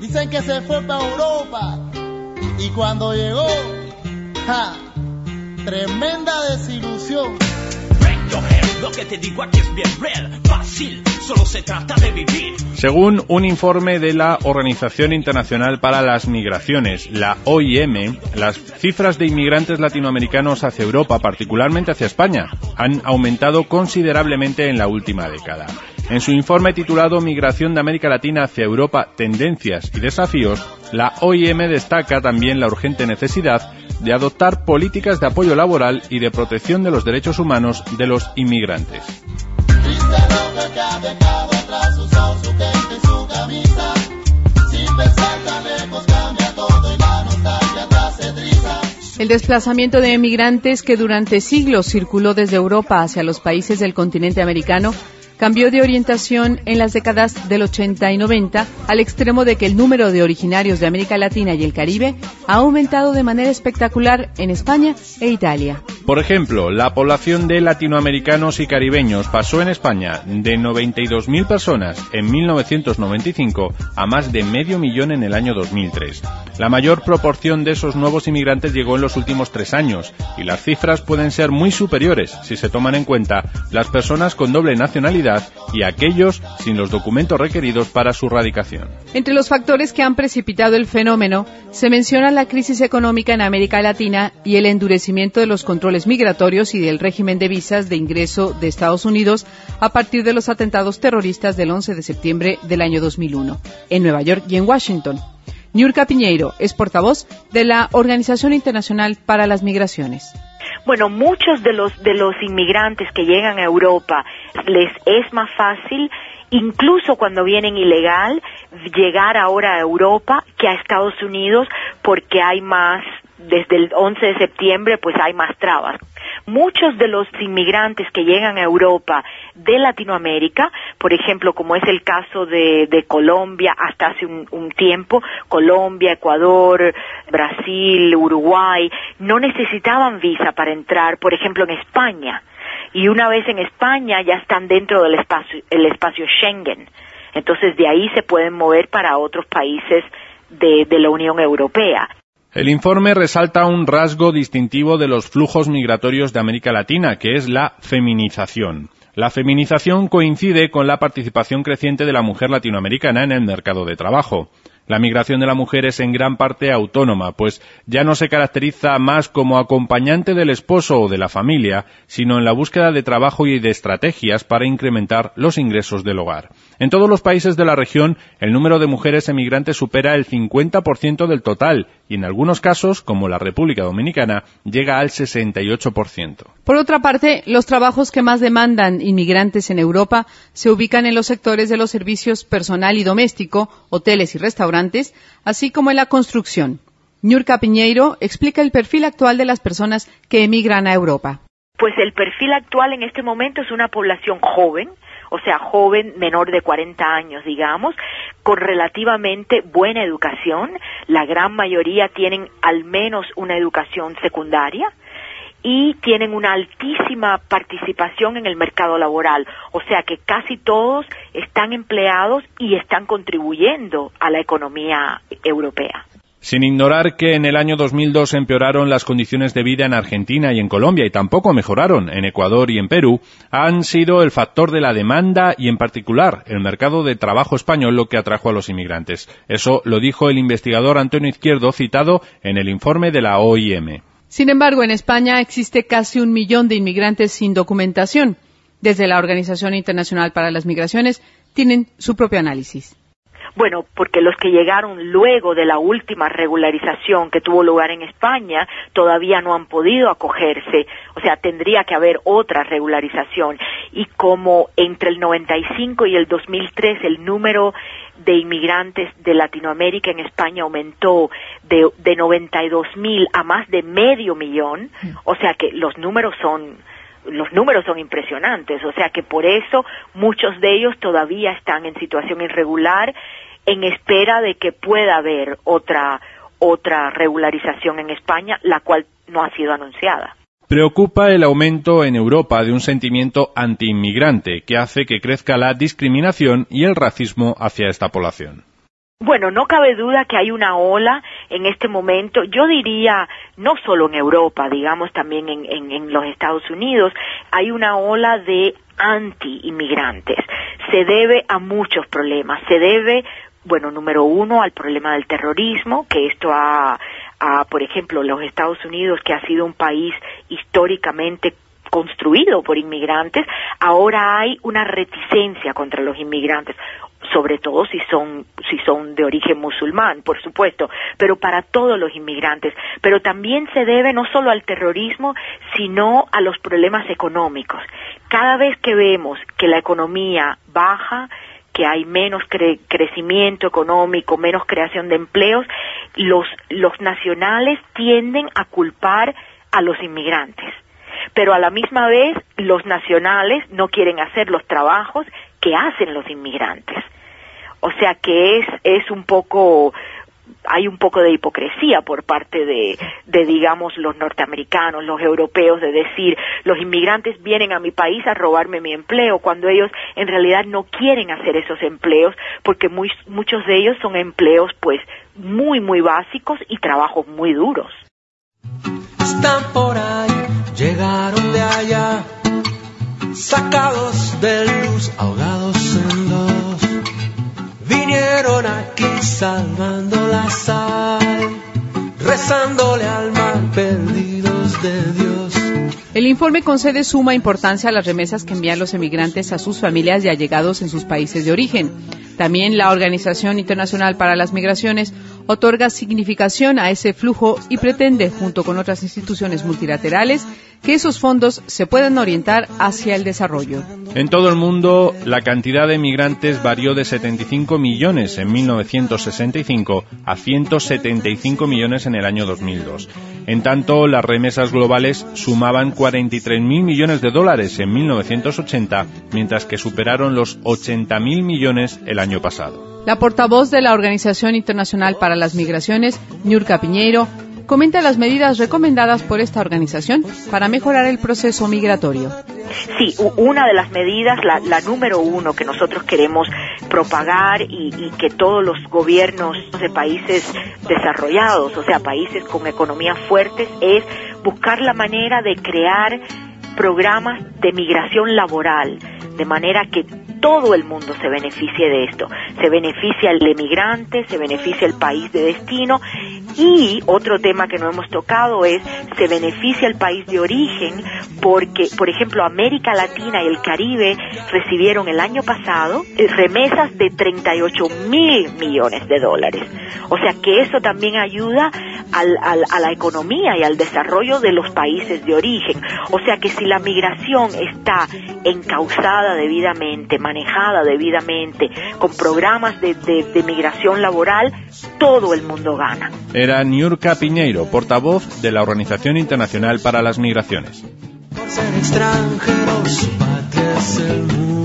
Dicen que se fue para Europa y cuando llegó, tremenda desilusión. Lo que te digo aquí es bien real, fácil, solo se trata de vivir. Según un informe de la Organización Internacional para las Migraciones, la OIM, las cifras de inmigrantes latinoamericanos hacia Europa, particularmente hacia España, han aumentado considerablemente en la última década. En su informe titulado Migración de América Latina hacia Europa, tendencias y desafíos, la OIM destaca también la urgente necesidad de adoptar políticas de apoyo laboral y de protección de los derechos humanos de los inmigrantes. El desplazamiento de emigrantes que durante siglos circuló desde Europa hacia los países del continente americano cambió de orientación en las décadas del 80 y 90, al extremo de que el número de originarios de América Latina y el Caribe ha aumentado de manera espectacular en España e Italia. Por ejemplo, la población de latinoamericanos y caribeños pasó en España de 92.000 personas en 1995 a más de 500.000 en el año 2003. La mayor proporción de esos nuevos inmigrantes llegó en los últimos 3 años, y las cifras pueden ser muy superiores si se toman en cuenta las personas con doble nacionalidad y aquellos sin los documentos requeridos para su radicación. Entre los factores que han precipitado el fenómeno se menciona la crisis económica en América Latina y el endurecimiento de los controles migratorios y del régimen de visas de ingreso de Estados Unidos a partir de los atentados terroristas del 11 de septiembre del año 2001, en Nueva York y en Washington. Niurka Piñeiro es portavoz de la Organización Internacional para las Migraciones. Bueno, muchos de los inmigrantes que llegan a Europa les es más fácil, incluso cuando vienen ilegal, llegar ahora a Europa que a Estados Unidos, porque hay más, desde el 11 de septiembre, pues hay más trabas. Muchos de los inmigrantes que llegan a Europa de Latinoamérica, por ejemplo, como es el caso de Colombia hasta hace un tiempo, Colombia, Ecuador, Brasil, Uruguay, no necesitaban visa para entrar, por ejemplo, en España. Y una vez en España ya están dentro del espacio Schengen. Entonces de ahí se pueden mover para otros países de la Unión Europea. El informe resalta un rasgo distintivo de los flujos migratorios de América Latina, que es la feminización. La feminización coincide con la participación creciente de la mujer latinoamericana en el mercado de trabajo. La migración de la mujer es en gran parte autónoma, pues ya no se caracteriza más como acompañante del esposo o de la familia, sino en la búsqueda de trabajo y de estrategias para incrementar los ingresos del hogar. En todos los países de la región, el número de mujeres emigrantes supera el 50% del total, y en algunos casos, como la República Dominicana, llega al 68%. Por otra parte, los trabajos que más demandan inmigrantes en Europa se ubican en los sectores de los servicios personal y doméstico, hoteles y restaurantes, así como en la construcción. Niurka Piñeiro explica el perfil actual de las personas que emigran a Europa. Pues el perfil actual en este momento es una población joven, o sea, joven menor de 40 años, digamos, con relativamente buena educación. La gran mayoría tienen al menos una educación secundaria y tienen una altísima participación en el mercado laboral, o sea que casi todos están empleados y están contribuyendo a la economía europea. Sin ignorar que en el año 2002 empeoraron las condiciones de vida en Argentina y en Colombia y tampoco mejoraron en Ecuador y en Perú, han sido el factor de la demanda y en particular el mercado de trabajo español lo que atrajo a los inmigrantes. Eso lo dijo el investigador Antonio Izquierdo citado en el informe de la OIM. Sin embargo, en España existe casi 1 millón de inmigrantes sin documentación. Desde la Organización Internacional para las Migraciones tienen su propio análisis. Bueno, porque los que llegaron luego de la última regularización que tuvo lugar en España todavía no han podido acogerse, o sea, tendría que haber otra regularización. Y como entre el 95 y el 2003 el número de inmigrantes de Latinoamérica en España aumentó de 92.000 a más de 500.000, o sea que los números son impresionantes, o sea que por eso muchos de ellos todavía están en situación irregular en espera de que pueda haber otra regularización en España, la cual no ha sido anunciada. Preocupa el aumento en Europa de un sentimiento antiinmigrante que hace que crezca la discriminación y el racismo hacia esta población. Bueno, no cabe duda que hay una ola en este momento, yo diría, no solo en Europa, digamos también en los Estados Unidos, hay una ola de anti-inmigrantes. Se debe a muchos problemas, se debe, bueno, número uno, al problema del terrorismo, que esto por ejemplo, los Estados Unidos, que ha sido un país históricamente construido por inmigrantes, ahora hay una reticencia contra los inmigrantes, sobre todo si son de origen musulmán, por supuesto, pero para todos los inmigrantes. Pero también se debe no solo al terrorismo, sino a los problemas económicos. Cada vez que vemos que la economía baja, que hay menos crecimiento económico, menos creación de empleos, los nacionales tienden a culpar a los inmigrantes. Pero a la misma vez, los nacionales no quieren hacer los trabajos que hacen los inmigrantes. O sea que es un poco, hay un poco de hipocresía por parte de digamos los norteamericanos, los europeos, de decir los inmigrantes vienen a mi país a robarme mi empleo, cuando ellos en realidad no quieren hacer esos empleos, porque muchos de ellos son empleos pues muy muy básicos y trabajos muy duros. Están por ahí, llegaron de allá, sacados de luz, ahogados en dos, vinieron aquí salvando la sal, rezándole al mar, perdidos de Dios. El informe concede suma importancia a las remesas que envían los emigrantes a sus familias y allegados en sus países de origen. También la Organización Internacional para las Migraciones otorga significación a ese flujo y pretende, junto con otras instituciones multilaterales, que esos fondos se puedan orientar hacia el desarrollo. En todo el mundo, la cantidad de migrantes varió de 75 millones en 1965 a 175 millones en el año 2002. En tanto, las remesas globales sumaban 43.000 millones de dólares en 1980, mientras que superaron los 80.000 millones el año pasado. La portavoz de la Organización Internacional para las Migraciones, Niurka Piñeiro, comenta las medidas recomendadas por esta organización para mejorar el proceso migratorio. Sí, una de las medidas, la número uno que nosotros queremos propagar y que todos los gobiernos de países desarrollados, o sea, países con economías fuertes, es buscar la manera de crear programas de migración laboral, de manera que todo el mundo se beneficie de esto. Se beneficia el emigrante, se beneficia el país de destino, y otro tema que no hemos tocado es, se beneficia el país de origen, porque, por ejemplo, América Latina y el Caribe recibieron el año pasado remesas de 38.000 millones de dólares. O sea que eso también ayuda a la economía y al desarrollo de los países de origen. O sea que si la migración está encauzada debidamente, manejada debidamente, con programas de migración laboral, todo el mundo gana. Era Niurka Piñeiro, portavoz de la Organización Internacional para las Migraciones. Por ser extranjeros, su patria es el mundo.